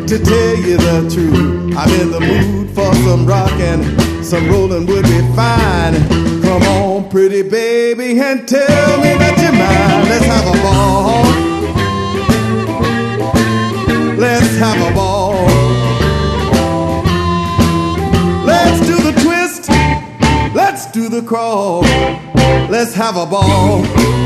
to tell you the truth, I'm in the mood for some rock and some rolling would be fine. Come on, pretty baby, and tell me that you're mine. Let's have a ball. Let's have a ball. Let's do the twist. Let's do the crawl. Let's have a ball.